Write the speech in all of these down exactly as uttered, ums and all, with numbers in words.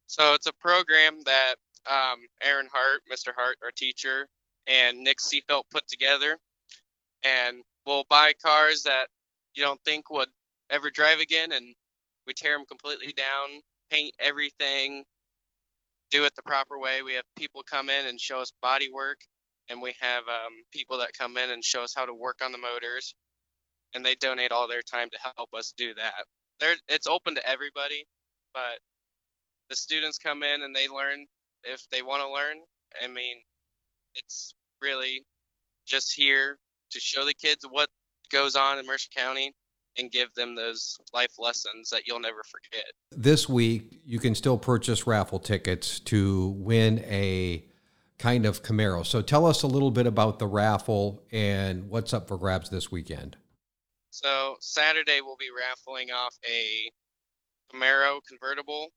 So it's a program that um, Aaron Hart, Mister Hart, our teacher, and Nick Seafelt put together, and we'll buy cars that you don't think would ever drive again, and we tear them completely down, paint everything, do it the proper way. We have people come in and show us body work, and we have um, people that come in and show us how to work on the motors, and they donate all their time to help us do that. They're, it's open to everybody, but the students come in and they learn if they want to learn. I mean, it's really just here to show the kids what goes on in Mercer County and give them those life lessons that you'll never forget. This week, you can still purchase raffle tickets to win a kind of Camaro. So tell us a little bit about the raffle and what's up for grabs this weekend. So Saturday we'll be raffling off a Camaro convertible.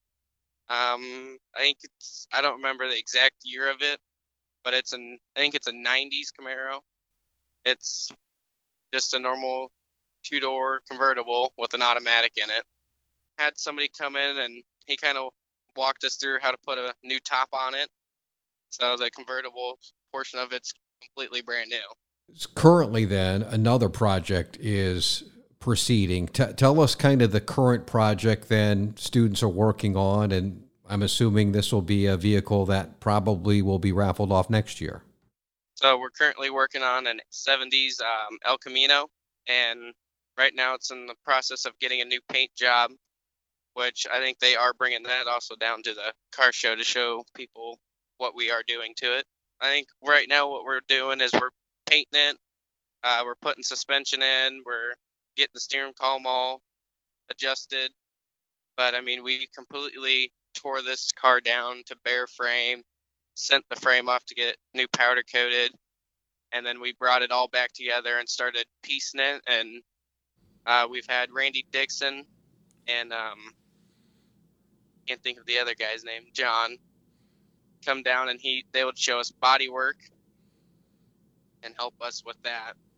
Um, I think it's I don't remember the exact year of it, but it's an I think it's a nineties Camaro. It's just a normal two-door convertible with an automatic in it. Had somebody come in and he kind of walked us through how to put a new top on it. So the convertible portion of it's completely brand new. Currently, then, another project is proceeding. T- tell us kind of the current project then students are working on, and I'm assuming this will be a vehicle that probably will be raffled off next year. So we're currently working on an seventies um, El Camino, and right now it's in the process of getting a new paint job, which I think they are bringing that also down to the car show to show people what we are doing to it. I think right now what we're doing is we're painting it, uh, we're putting suspension in, we're getting the steering column all adjusted. But I mean, we completely tore this car down to bare frame, sent the frame off to get new powder coated, and then we brought it all back together and started piecing it. And uh, we've had Randy Dixon and um, can't think of the other guy's name, John, come down and he they would show us body work and help us with that.